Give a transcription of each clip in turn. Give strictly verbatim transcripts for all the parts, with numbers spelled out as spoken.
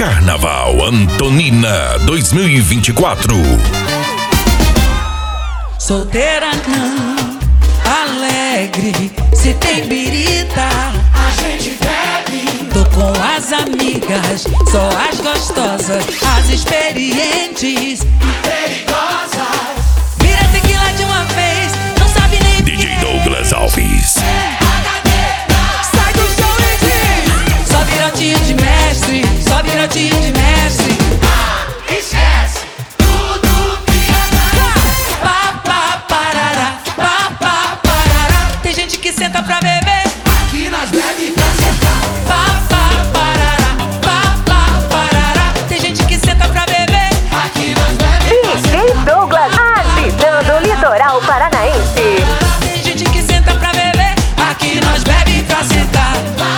Carnaval Antonina dois mil e vinte e quatro. Solteira não, alegre, se tem birita, a gente bebe. tô com as amigas, só as gostosas, as experientes E perigosas. Vira tequila de uma vez, não sabe nem D J Douglas Alves. sai do chão e diz: só virotinho de mestre, só virotinho de mestre. Ah, esquece tudo que é Pá, pá, parará, pá, pá, parará. Tem gente que senta pra beber. aqui nós bebe pra sentar. Pá, pá, parará, pá, pá, parará. Tem gente que senta pra beber. Aqui nós bebe pra D J Douglas agitando o litoral paranaense. Tem gente que senta pra beber. Aqui nós bebe pra sentar.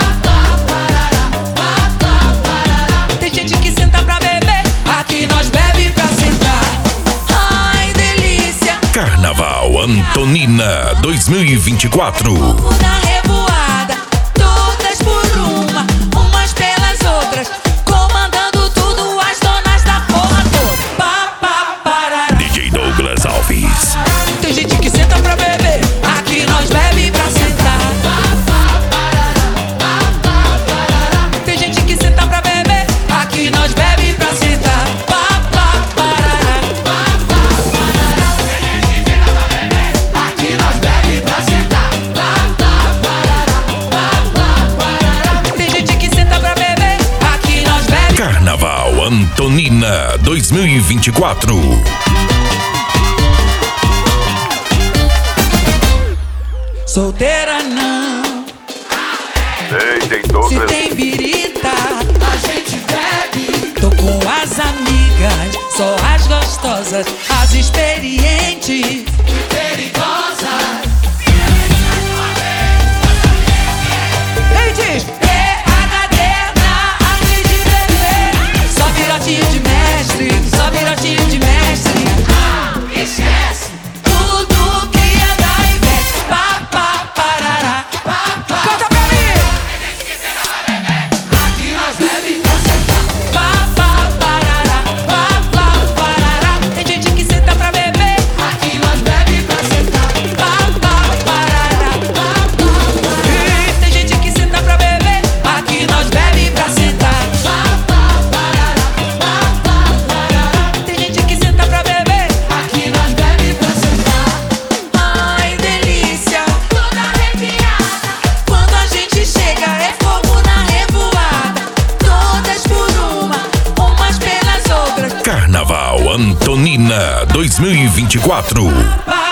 Tem gente que senta pra beber. Aqui nós bebe pra sentar. Ai, delícia. Carnaval Antonina dois mil e vinte e quatro. Na revoada, todas por uma, umas pelas outras, comandando tudo, as donas da porra toda. Pá, pá, parará. D J Douglas Alves. Tem gente que senta pra beber, aqui nós bebe pra sentar. Tem gente que senta pra beber, aqui nós bebe pra sentar. Pá, pá, parará. Aqui nós bebe pra sentar. Tem gente que senta pra beber, aqui nós bebe. Carnaval Antonina dois mil e vinte e quatro. Solteira não, D J se Douglas. tem birita, A gente bebe. tô com as amigas, só as gostosas, as experientes. E perigosas. Ei, diz P H D na arte de beber. Só virotinho de mestre, só virotinho de mestre. Ah, esquece Tudo que é da Ivete. Pá, pá, parará. Canta pra mim. aqui nós bebe pra sentar. Pá, pá, parará. Pá, pá, parará. Tem gente que senta pra beber. Aqui nós bebe pra sentar. Pá, pá, parará. Ih, tem gente que senta pra beber. Aqui nós bebe pra sentar. Tem gente que senta pra beber. Aqui nós bebe pra sentar. Ai, delícia. Toda arrepiada. Quando a gente chega é fogo na revoada. Todas por uma, umas pelas outras. Carnaval Antonina dois mil e vinte e quatro. Pá,